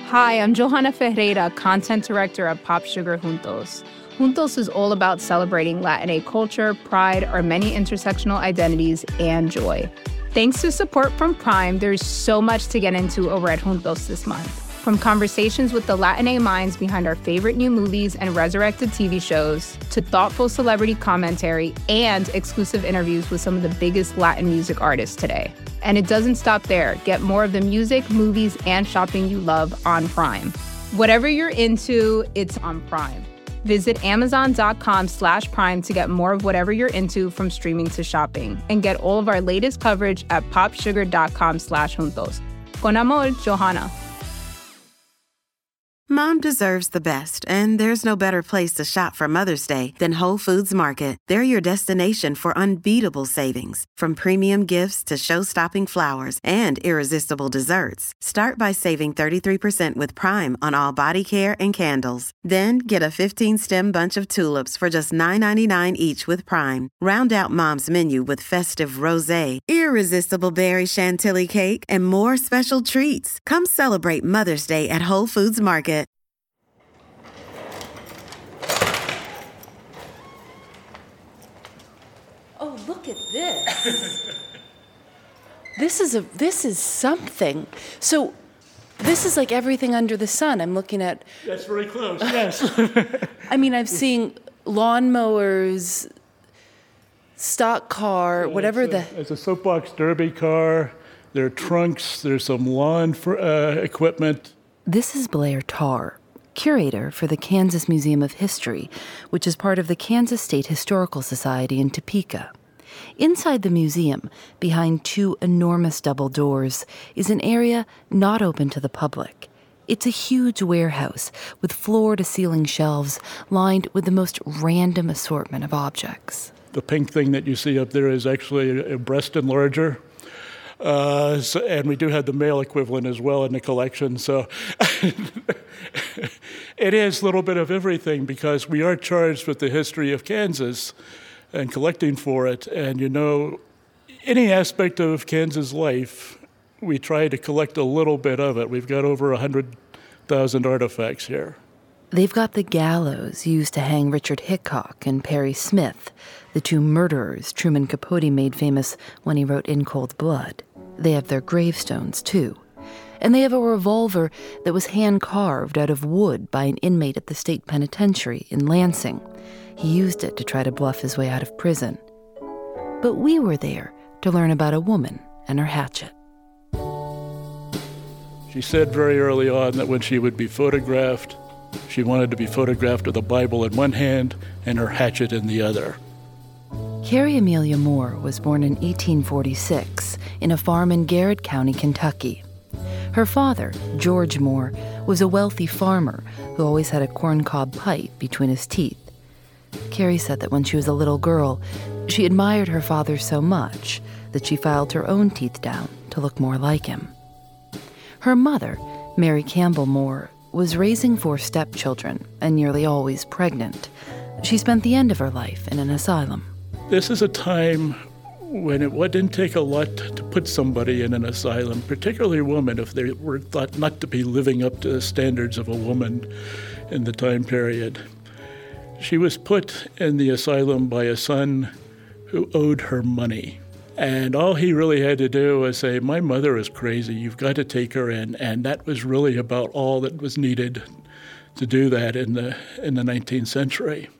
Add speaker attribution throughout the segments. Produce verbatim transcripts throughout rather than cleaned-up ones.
Speaker 1: Hi, I'm Johanna Ferreira, content director at Pop Sugar Juntos. Juntos is all about celebrating Latinx culture, pride, our many intersectional identities, and joy. Thanks to support from Prime, there's so much to get into over at Juntos this month. From conversations with the Latinx minds behind our favorite new movies and resurrected T V shows, to thoughtful celebrity commentary and exclusive interviews with some of the biggest Latin music artists today. And it doesn't stop there. Get more of the music, movies, and shopping you love on Prime. Whatever you're into, it's on Prime. Visit amazon.com slash prime to get more of whatever you're into, from streaming to shopping. And get all of our latest coverage at popsugar.com slash juntos. Con amor, Johanna.
Speaker 2: Mom deserves the best, and there's no better place to shop for Mother's Day than Whole Foods Market. They're your destination for unbeatable savings, from premium gifts to show-stopping flowers and irresistible desserts. Start by saving thirty-three percent with Prime on all body care and candles. Then get a fifteen-stem bunch of tulips for just nine ninety-nine each with Prime. Round out Mom's menu with festive rosé, irresistible berry chantilly cake, and more special treats. Come celebrate Mother's Day at Whole Foods Market.
Speaker 3: Oh, look at this. This is a this is something. So this is like everything under the sun. I'm looking at.
Speaker 4: That's very close, yes.
Speaker 3: I mean, I'm seeing lawnmowers, stock car,
Speaker 4: Yeah,
Speaker 3: whatever
Speaker 4: it's a,
Speaker 3: the...
Speaker 4: It's a soapbox derby car. There are trunks. There's some lawn for, uh, equipment.
Speaker 3: This is Blair Tarr, curator for the Kansas Museum of History, which is part of the Kansas State Historical Society in Topeka. Inside the museum, behind two enormous double doors, is an area not open to the public. It's a huge warehouse with floor-to-ceiling shelves lined with the most random assortment of objects.
Speaker 4: The pink thing that you see up there is actually a, a breast enlarger. Uh, so, and we do have the male equivalent as well in the collection. So it is a little bit of everything, because we are charged with the history of Kansas and collecting for it. And, you know, any aspect of Kansas life, we try to collect a little bit of it. We've got over one hundred thousand artifacts here.
Speaker 3: They've got the gallows used to hang Richard Hickok and Perry Smith, the two murderers Truman Capote made famous when he wrote In Cold Blood. They have their gravestones, too. And they have a revolver that was hand-carved out of wood by an inmate at the state penitentiary in Lansing. He used it to try to bluff his way out of prison. But we were there to learn about a woman and her hatchet.
Speaker 4: She said very early on that when she would be photographed, she wanted to be photographed with a Bible in one hand and her hatchet in the other.
Speaker 3: Carrie Amelia Moore was born in eighteen forty-six in a farm in Garrett County, Kentucky. Her father, George Moore, was a wealthy farmer who always had a corncob pipe between his teeth. Carrie said that when she was a little girl, she admired her father so much that she filed her own teeth down to look more like him. Her mother, Mary Campbell Moore, was raising four stepchildren and nearly always pregnant. She spent the end of her life in an asylum.
Speaker 4: This is a time when it didn't take a lot to put somebody in an asylum, particularly a woman, if they were thought not to be living up to the standards of a woman in the time period. She was put in the asylum by a son who owed her money. And all he really had to do was say, my mother is crazy, you've got to take her in. And that was really about all that was needed to do that in the in the nineteenth century.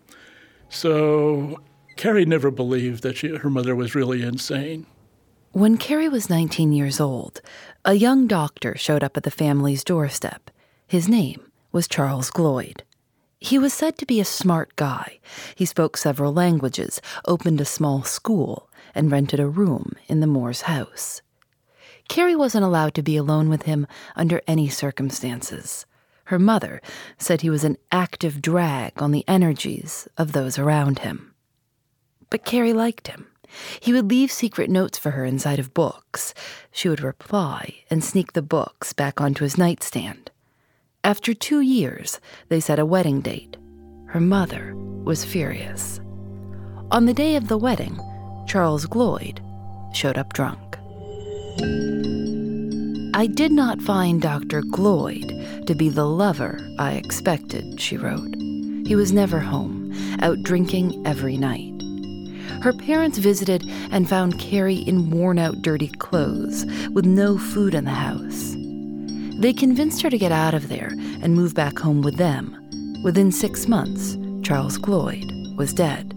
Speaker 4: So Carrie never believed that she, her mother was really insane.
Speaker 3: When Carrie was nineteen years old, a young doctor showed up at the family's doorstep. His name was Charles Gloyd. He was said to be a smart guy. He spoke several languages, opened a small school, and rented a room in the Moore's house. Carrie wasn't allowed to be alone with him under any circumstances. Her mother said he was an active drag on the energies of those around him. But Carrie liked him. He would leave secret notes for her inside of books. She would reply and sneak the books back onto his nightstand. After two years, they set a wedding date. Her mother was furious. On the day of the wedding, Charles Gloyd showed up drunk. I did not find Doctor Gloyd to be the lover I expected, she wrote. He was never home, out drinking every night. Her parents visited and found Carrie in worn-out, dirty clothes, with no food in the house. They convinced her to get out of there and move back home with them. Within six months, Charles Gloyd was dead.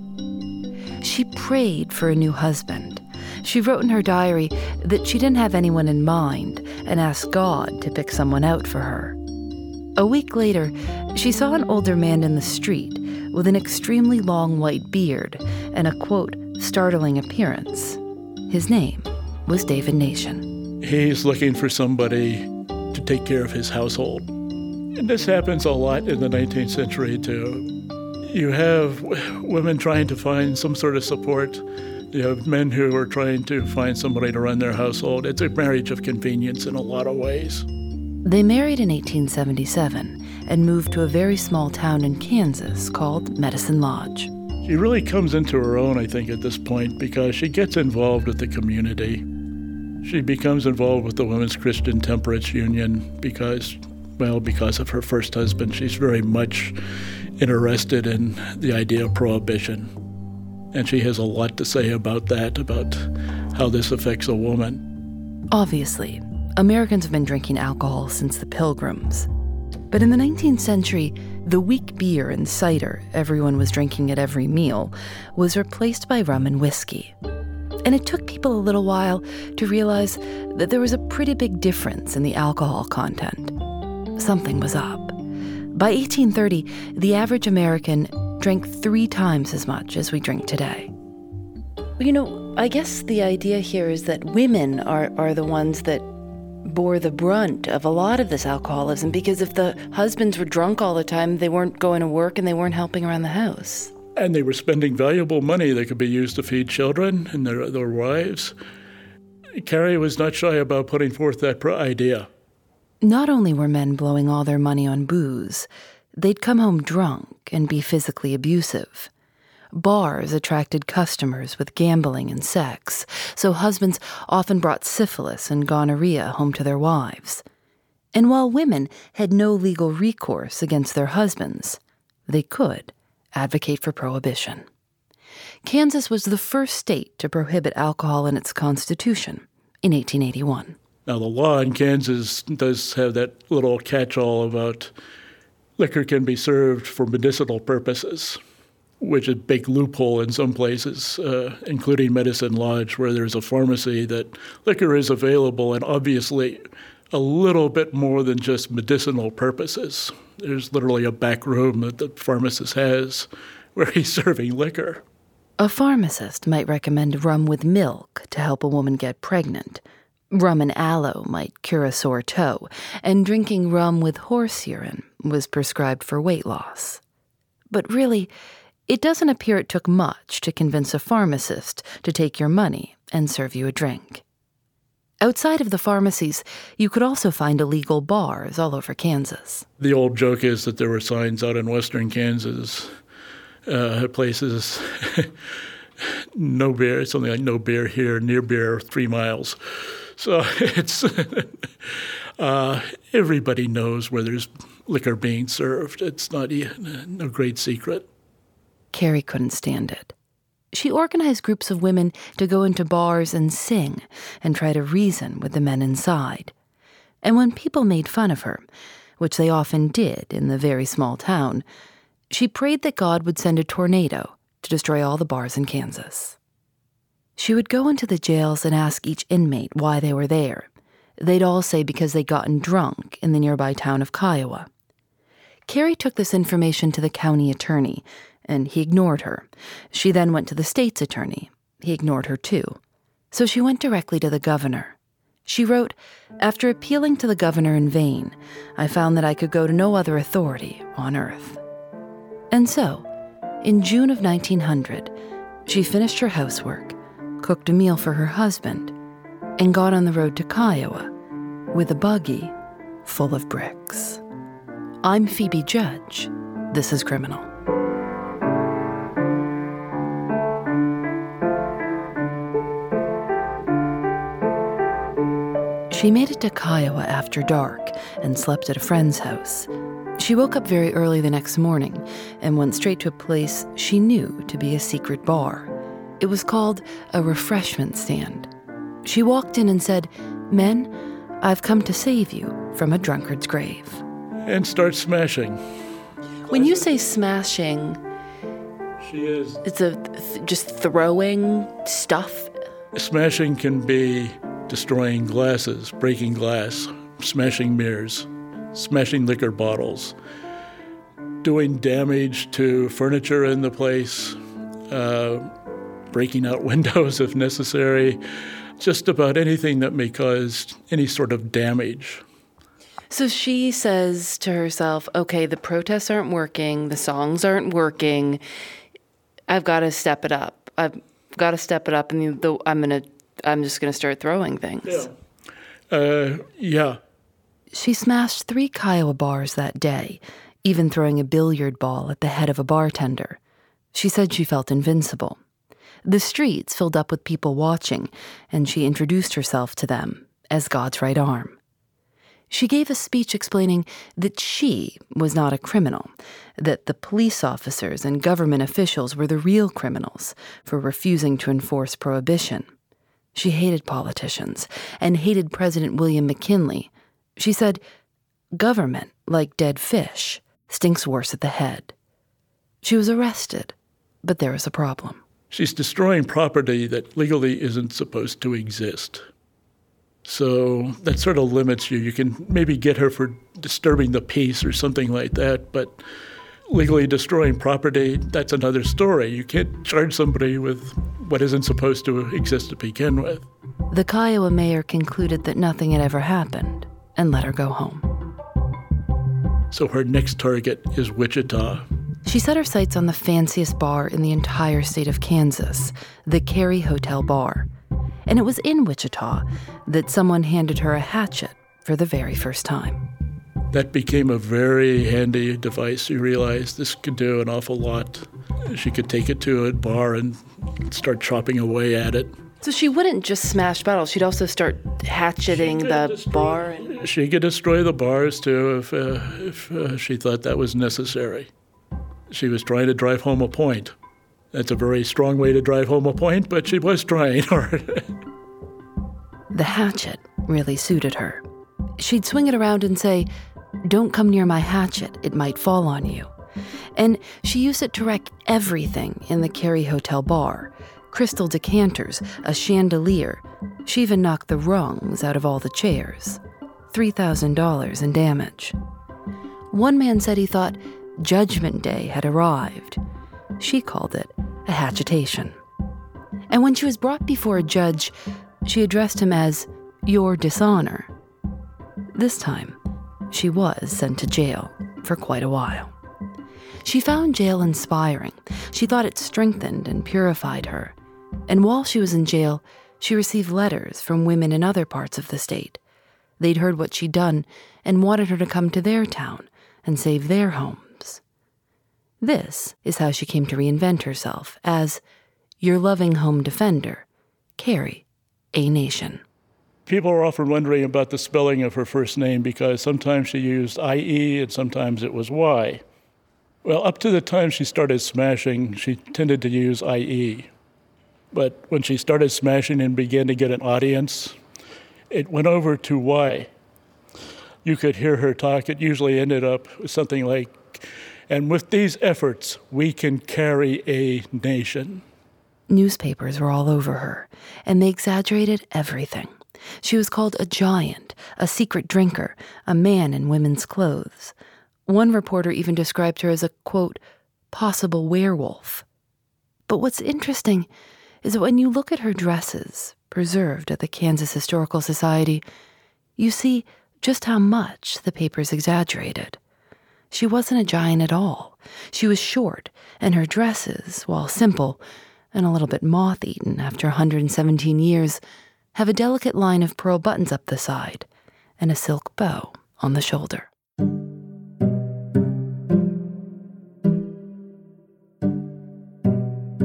Speaker 3: She prayed for a new husband. She wrote in her diary that she didn't have anyone in mind and asked God to pick someone out for her. A week later, she saw an older man in the street with an extremely long white beard and a, quote, startling appearance. His name was David Nation.
Speaker 4: He's looking for somebody to take care of his household. And this happens a lot in the nineteenth century, too. You have w- women trying to find some sort of support. You have men who are trying to find somebody to run their household. It's a marriage of convenience in a lot of ways.
Speaker 3: They married in eighteen seventy-seven and moved to a very small town in Kansas called Medicine Lodge.
Speaker 4: She really comes into her own, I think, at this point because she gets involved with the community. She becomes involved with the Women's Christian Temperance Union because, well, because of her first husband. She's very much interested in the idea of prohibition. And she has a lot to say about that, about how this affects a woman.
Speaker 3: Obviously, Americans have been drinking alcohol since the Pilgrims. But in the nineteenth century, the weak beer and cider everyone was drinking at every meal was replaced by rum and whiskey. And it took people a little while to realize that there was a pretty big difference in the alcohol content. Something was up. By eighteen thirty, the average American drank three times as much as we drink today. You know, I guess the idea here is that women are, are the ones that bore the brunt of a lot of this alcoholism, because if the husbands were drunk all the time, they weren't going to work and they weren't helping around the house.
Speaker 4: And they were spending valuable money that could be used to feed children and their, their wives. Carrie was not shy about putting forth that pro- idea.
Speaker 3: Not only were men blowing all their money on booze, they'd come home drunk and be physically abusive. Bars attracted customers with gambling and sex, so husbands often brought syphilis and gonorrhea home to their wives. And while women had no legal recourse against their husbands, they could advocate for prohibition. Kansas was the first state to prohibit alcohol in its constitution in eighteen eighty-one.
Speaker 4: Now, the law in Kansas does have that little catch-all about liquor can be served for medicinal purposes, which is a big loophole in some places, uh, including Medicine Lodge, where there's a pharmacy that liquor is available, and obviously a little bit more than just medicinal purposes. There's literally a back room that the pharmacist has where he's serving liquor.
Speaker 3: A pharmacist might recommend rum with milk to help a woman get pregnant. Rum and aloe might cure a sore toe, and drinking rum with horse urine was prescribed for weight loss. But really, it doesn't appear it took much to convince a pharmacist to take your money and serve you a drink. Outside of the pharmacies, you could also find illegal bars all over Kansas.
Speaker 4: The old joke is that there were signs out in western Kansas, uh, places, no beer, something like no beer here, near beer, three miles. So it's, uh, everybody knows where there's liquor being served. It's not a, no great secret.
Speaker 3: Carrie couldn't stand it. She organized groups of women to go into bars and sing and try to reason with the men inside. And when people made fun of her, which they often did in the very small town, she prayed that God would send a tornado to destroy all the bars in Kansas. She would go into the jails and ask each inmate why they were there. They'd all say because they'd gotten drunk in the nearby town of Kiowa. Carrie took this information to the county attorney, and he ignored her. She then went to the state's attorney. He ignored her too. So she went directly to the governor. She wrote, "After appealing to the governor in vain, I found that I could go to no other authority on earth." And so, in June of nineteen hundred, she finished her housework, cooked a meal for her husband, and got on the road to Kiowa with a buggy full of bricks. I'm Phoebe Judge. This is Criminal. She made it to Kiowa after dark and slept at a friend's house. She woke up very early the next morning and went straight to a place she knew to be a secret bar. It was called a refreshment stand. She walked in and said, "Men, I've come to save you from a drunkard's grave."
Speaker 4: And start smashing.
Speaker 3: When you say smashing,
Speaker 4: she is.
Speaker 3: It's a th- just throwing stuff?
Speaker 4: Smashing can be destroying glasses, breaking glass, smashing mirrors, smashing liquor bottles, doing damage to furniture in the place, uh, breaking out windows if necessary, just about anything that may cause any sort of damage.
Speaker 3: So she says to herself, okay, the protests aren't working, the songs aren't working, I've got to step it up. I've got to step it up, and the, I'm gonna, I'm just gonna start throwing things.
Speaker 4: Yeah. Uh, yeah.
Speaker 3: She smashed three Kiowa bars that day, even throwing a billiard ball at the head of a bartender. She said she felt invincible. The streets filled up with people watching, and she introduced herself to them as God's right arm. She gave a speech explaining that she was not a criminal, that the police officers and government officials were the real criminals for refusing to enforce prohibition. She hated politicians and hated President William McKinley. She said, "Government, like dead fish, stinks worse at the head." She was arrested, but there was a problem.
Speaker 4: She's destroying property that legally isn't supposed to exist. So that sort of limits you. You can maybe get her for disturbing the peace or something like that, but legally destroying property, that's another story. You can't charge somebody with what isn't supposed to exist to begin with.
Speaker 3: The Kiowa mayor concluded that nothing had ever happened and let her go home.
Speaker 4: So her next target is Wichita.
Speaker 3: She set her sights on the fanciest bar in the entire state of Kansas, the Carey Hotel Bar. And it was in Wichita that someone handed her a hatchet for the very first time.
Speaker 4: That became a very handy device. You realized this could do an awful lot. She could take it to a bar and start chopping away at it.
Speaker 3: So she wouldn't just smash bottles, she'd also start hatcheting the
Speaker 4: destroy,
Speaker 3: bar? And...
Speaker 4: She could destroy the bars, too, if, uh, if uh, she thought that was necessary. She was trying to drive home a point. That's a very strong way to drive home a point, but she was trying hard.
Speaker 3: The hatchet really suited her. She'd swing it around and say, "Don't come near my hatchet, it might fall on you." And she used it to wreck everything in the Carey Hotel Bar. Crystal decanters, a chandelier. She even knocked the rungs out of all the chairs. three thousand dollars in damage. One man said he thought Judgment Day had arrived. She called it a hatchetation. And when she was brought before a judge, she addressed him as "Your Dishonor." This time, she was sent to jail for quite a while. She found jail inspiring. She thought it strengthened and purified her. And while she was in jail, she received letters from women in other parts of the state. They'd heard what she'd done and wanted her to come to their town and save their homes. This is how she came to reinvent herself as your loving home defender, Carey A. Nation.
Speaker 4: People are often wondering about the spelling of her first name because sometimes she used I E and sometimes it was Y. Well, up to the time she started smashing, she tended to use I E. But when she started smashing and began to get an audience, it went over to Y. You could hear her talk. It usually ended up with something like, "And with these efforts, we can carry a nation."
Speaker 3: Newspapers were all over her, and they exaggerated everything. She was called a giant, a secret drinker, a man in women's clothes. One reporter even described her as a, quote, possible werewolf. But what's interesting is that when you look at her dresses, preserved at the Kansas Historical Society, you see just how much the papers exaggerated. She wasn't a giant at all. She was short, and her dresses, while simple and a little bit moth-eaten after one hundred seventeen years, have a delicate line of pearl buttons up the side and a silk bow on the shoulder.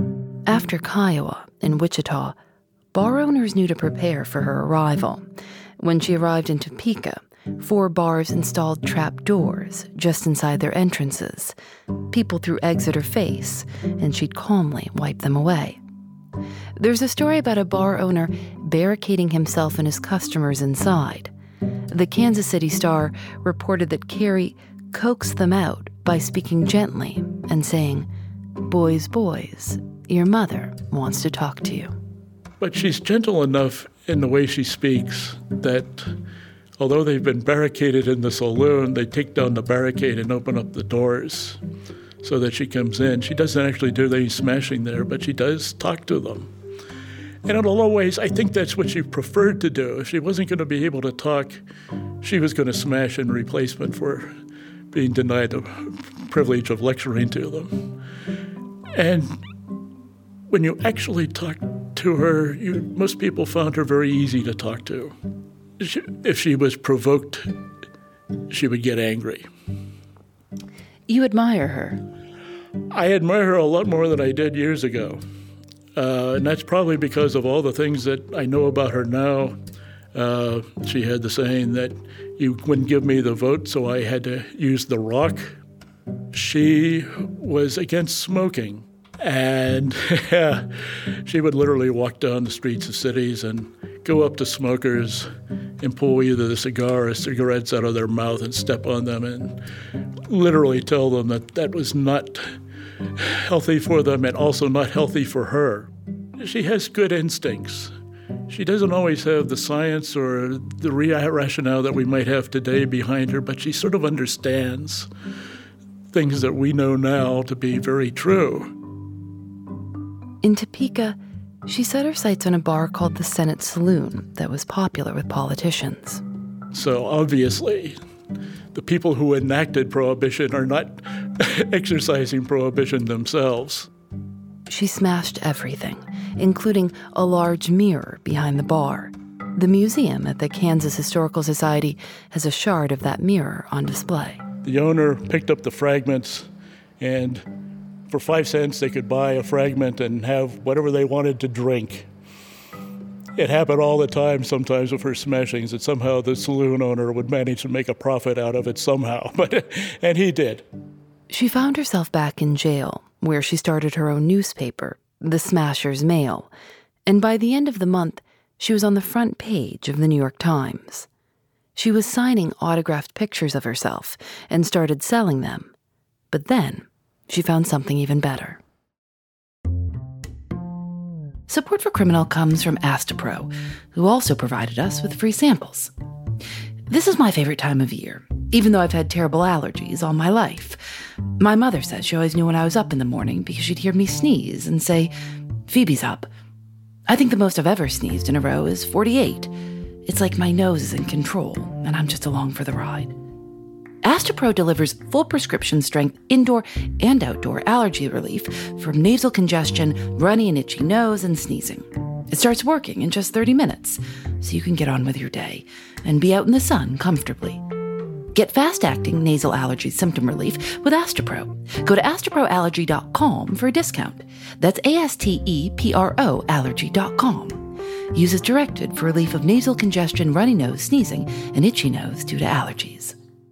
Speaker 3: After Kiowa and Wichita, bar owners knew to prepare for her arrival. When she arrived in Topeka, four bars installed trap doors just inside their entrances. People threw eggs at her face, and she'd calmly wipe them away. There's a story about a bar owner barricading himself and his customers inside. The Kansas City Star reported that Carrie coaxed them out by speaking gently and saying, "Boys, boys, your mother wants to talk to you."
Speaker 4: But she's gentle enough in the way she speaks that although they've been barricaded in the saloon, they take down the barricade and open up the doors so that she comes in. She doesn't actually do any smashing there, but she does talk to them. And in a lot of ways, I think that's what she preferred to do. If she wasn't going to be able to talk, she was going to smash in replacement for being denied the privilege of lecturing to them. And when you actually talk to her, you, most people found her very easy to talk to. She, if she was provoked, she would get angry.
Speaker 3: You admire her?
Speaker 4: I admire her a lot more than I did years ago. Uh, and that's probably because of all the things that I know about her now. Uh, she had the saying that you wouldn't give me the vote, so I had to use the rock. She was against smoking. And she would literally walk down the streets of cities and go up to smokers and pull either the cigar or cigarettes out of their mouth and step on them and literally tell them that that was not healthy for them and also not healthy for her. She has good instincts. She doesn't always have the science or the rationale that we might have today behind her, but she sort of understands things that we know now to be very true.
Speaker 3: In Topeka, she set her sights on a bar called the Senate Saloon that was popular with politicians.
Speaker 4: So obviously, the people who enacted Prohibition are not exercising Prohibition themselves.
Speaker 3: She smashed everything, including a large mirror behind the bar. The museum at the Kansas Historical Society has a shard of that mirror on display.
Speaker 4: The owner picked up the fragments, and for five cents, they could buy a fragment and have whatever they wanted to drink. It happened all the time, sometimes with her smashings, that somehow the saloon owner would manage to make a profit out of it somehow, but and he did.
Speaker 3: She found herself back in jail, where she started her own newspaper, The Smasher's Mail, and by the end of the month, she was on the front page of the New York Times. She was signing autographed pictures of herself and started selling them. But then, she found something even better. Support for Criminal comes from Astepro, who also provided us with free samples. This is my favorite time of year, even though I've had terrible allergies all my life. My mother says she always knew when I was up in the morning because she'd hear me sneeze and say, "Phoebe's up." I think the most I've ever sneezed in a row is forty-eight. It's like my nose is in control, and I'm just along for the ride. Astepro delivers full prescription-strength indoor and outdoor allergy relief from nasal congestion, runny and itchy nose, and sneezing. It starts working in just thirty minutes, so you can get on with your day and be out in the sun comfortably. Get fast-acting nasal allergy symptom relief with Astepro. Go to astepro allergy dot com for a discount. That's A S T E P R O allergy dot com. Use as directed for relief of nasal congestion, runny nose, sneezing, and itchy nose due to allergies.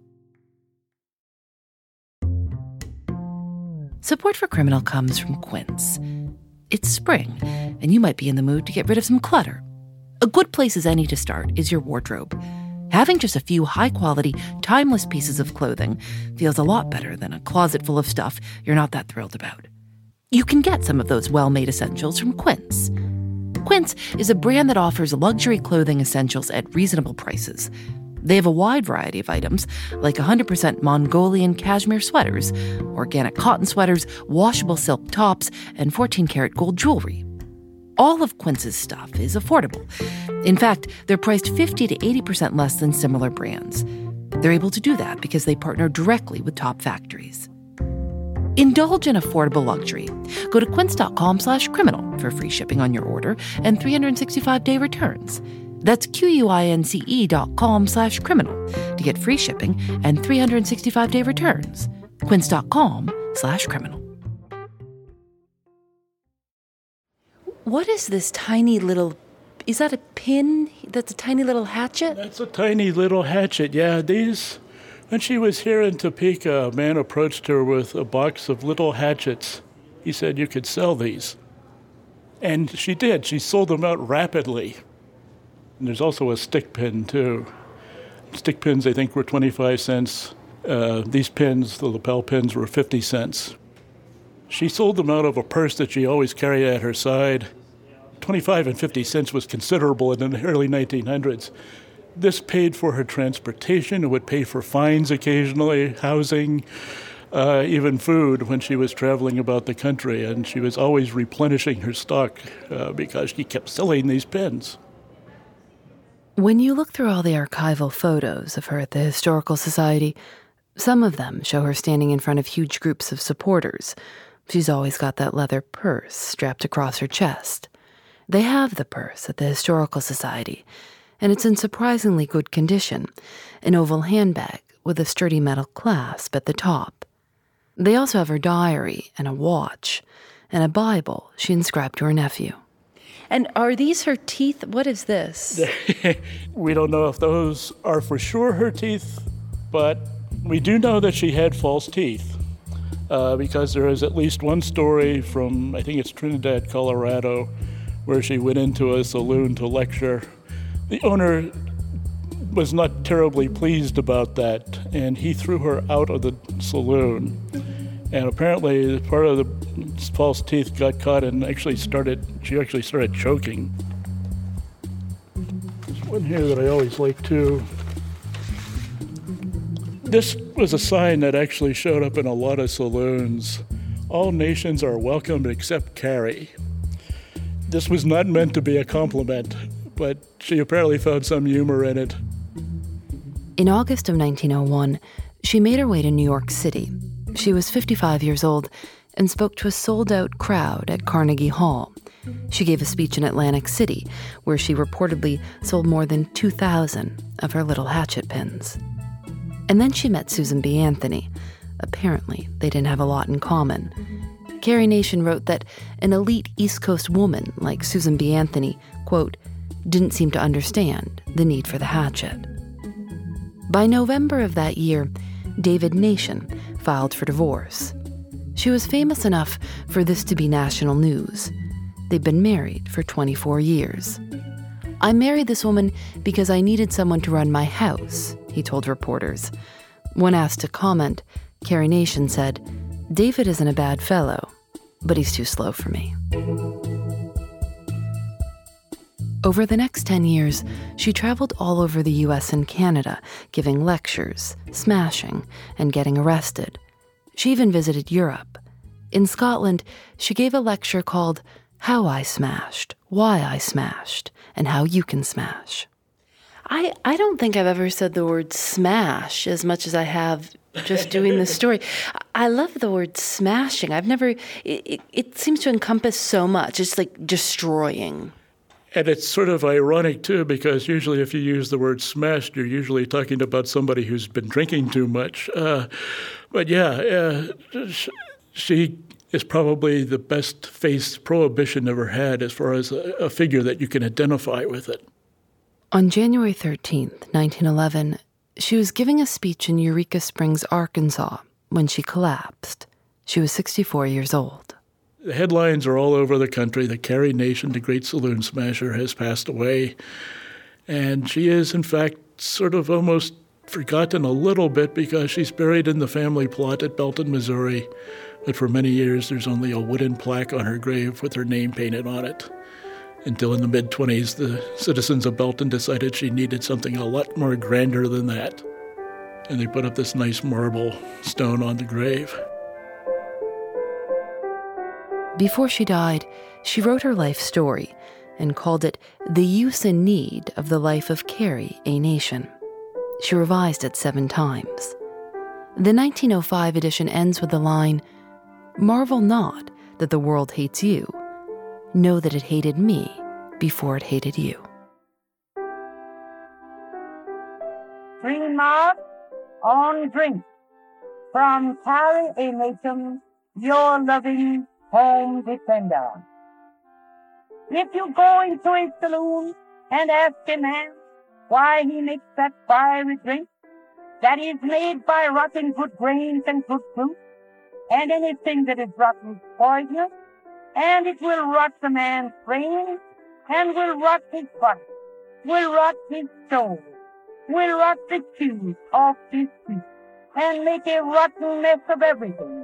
Speaker 3: Support for Criminal comes from Quince. It's spring, and you might be in the mood to get rid of some clutter. A good place as any to start is your wardrobe. Having just a few high-quality, timeless pieces of clothing feels a lot better than a closet full of stuff you're not that thrilled about. You can get some of those well-made essentials from Quince. Quince is a brand that offers luxury clothing essentials at reasonable prices. They have a wide variety of items, like one hundred percent Mongolian cashmere sweaters, organic cotton sweaters, washable silk tops, and fourteen karat gold jewelry. All of Quince's stuff is affordable. In fact, they're priced fifty to eighty percent less than similar brands. They're able to do that because they partner directly with top factories. Indulge in affordable luxury. Go to quince.com slash criminal for free shipping on your order and three hundred sixty-five day returns. That's Q-U-I-N-C-E dot com slash criminal to get free shipping and three hundred sixty-five day returns. Quince.com slash criminal. What is this tiny little is that a pin? That's a tiny little hatchet?
Speaker 4: That's a tiny little hatchet, yeah. These, when she was here in Topeka, a man approached her with a box of little hatchets. He said you could sell these. And she did. She sold them out rapidly. And there's also a stick pin, too. Stick pins, I think, were twenty-five cents. Uh, these pins, the lapel pins, were fifty cents. She sold them out of a purse that she always carried at her side. twenty-five and fifty cents was considerable in the early nineteen hundreds. This paid for her transportation. It would pay for fines occasionally, housing, uh, even food when she was traveling about the country. And she was always replenishing her stock uh, because she kept selling these pins.
Speaker 3: When you look through all the archival photos of her at the Historical Society, some of them show her standing in front of huge groups of supporters. She's always got that leather purse strapped across her chest. They have the purse at the Historical Society, and it's in surprisingly good condition, an oval handbag with a sturdy metal clasp at the top. They also have her diary and a watch and a Bible she inscribed to her nephew. And are these her teeth? What is this?
Speaker 4: We don't know if those are for sure her teeth, but we do know that she had false teeth uh, because there is at least one story from, I think it's Trinidad, Colorado, where she went into a saloon to lecture. The owner was not terribly pleased about that, and he threw her out of the saloon. And apparently part of the false teeth got caught and actually started, she actually started choking. There's one here that I always like too. This was a sign that actually showed up in a lot of saloons. All nations are welcome except Carrie. This was not meant to be a compliment, but she apparently found some humor in it.
Speaker 3: In August of nineteen oh one, she made her way to New York City. She was fifty-five years old and spoke to a sold-out crowd at Carnegie Hall. She gave a speech in Atlantic City, where she reportedly sold more than two thousand of her little hatchet pins. And then she met Susan B. Anthony. Apparently, they didn't have a lot in common. Carrie Nation wrote that an elite East Coast woman like Susan B. Anthony, quote, didn't seem to understand the need for the hatchet. By November of that year, David Nation filed for divorce. She was famous enough for this to be national news. They'd been married for twenty-four years. I married this woman because I needed someone to run my house, he told reporters. When asked to comment, Carrie Nation said, David isn't a bad fellow, but he's too slow for me. Over the next ten years, she traveled all over the U S and Canada, giving lectures, smashing, and getting arrested. She even visited Europe. In Scotland, she gave a lecture called How I Smashed, Why I Smashed, and How You Can Smash. I, I don't think I've ever said the word smash as much as I have just doing this story. I love the word smashing. I've never, it, it, it seems to encompass so much. It's like destroying.
Speaker 4: And it's sort of ironic, too, because usually if you use the word smashed, you're usually talking about somebody who's been drinking too much. Uh, but yeah, uh, she is probably the best face Prohibition ever had as far as a, a figure that you can identify with it.
Speaker 3: On January thirteenth, nineteen eleven, she was giving a speech in Eureka Springs, Arkansas, when she collapsed. She was sixty-four years old.
Speaker 4: The headlines are all over the country that Carrie Nation, the great saloon smasher, has passed away. And she is, in fact, sort of almost forgotten a little bit because she's buried in the family plot at Belton, Missouri. But for many years, there's only a wooden plaque on her grave with her name painted on it. Until in the mid-twenties, the citizens of Belton decided she needed something a lot more grander than that. And they put up this nice marble stone on the grave.
Speaker 3: Before she died, she wrote her life story and called it The Use and Need of the Life of Carrie A. Nation. She revised it seven times. The nineteen oh five edition ends with the line, "Marvel not that the world hates you. Know that it hated me before it hated you."
Speaker 5: Three marks on drink from Carrie A. Nation, your loving home defender. If you go into a saloon and ask a man why he makes that fiery drink that is made by rotten good grains and good fruit, and anything that is rotten is poisonous, and it will rot the man's brain, and will rot his body, will rot his soul, will rot the juice off his teeth, and make a rotten mess of everything.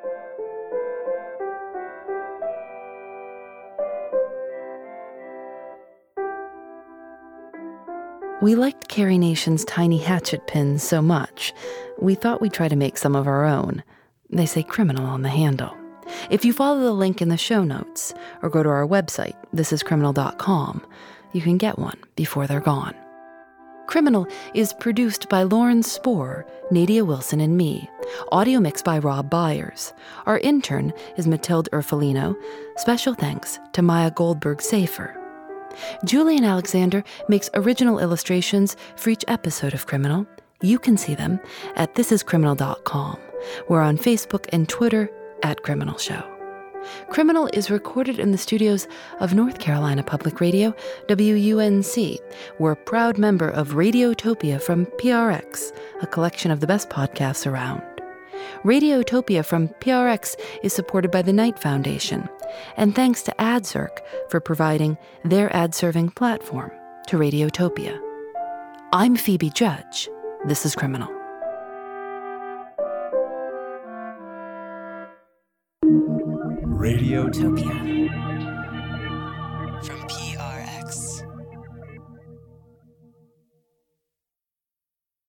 Speaker 3: We liked Carrie Nation's tiny hatchet pins so much, we thought we'd try to make some of our own. They say Criminal on the handle. If you follow the link in the show notes or go to our website, this is criminal dot com, you can get one before they're gone. Criminal is produced by Lauren Spohr, Nadia Wilson, and me. Audio mixed by Rob Byers. Our intern is Matilde Urfolino. Special thanks to Maya Goldberg-Safer. Julian Alexander makes original illustrations for each episode of Criminal. You can see them at this is criminal dot com. We're on Facebook and Twitter at Criminal Show. Criminal is recorded in the studios of North Carolina Public Radio, W U N C. We're a proud member of Radiotopia from P R X, a collection of the best podcasts around. Radiotopia from P R X is supported by the Knight Foundation, and thanks to AdZerk for providing their ad-serving platform to Radiotopia. I'm Phoebe Judge. This is Criminal.
Speaker 6: Radiotopia.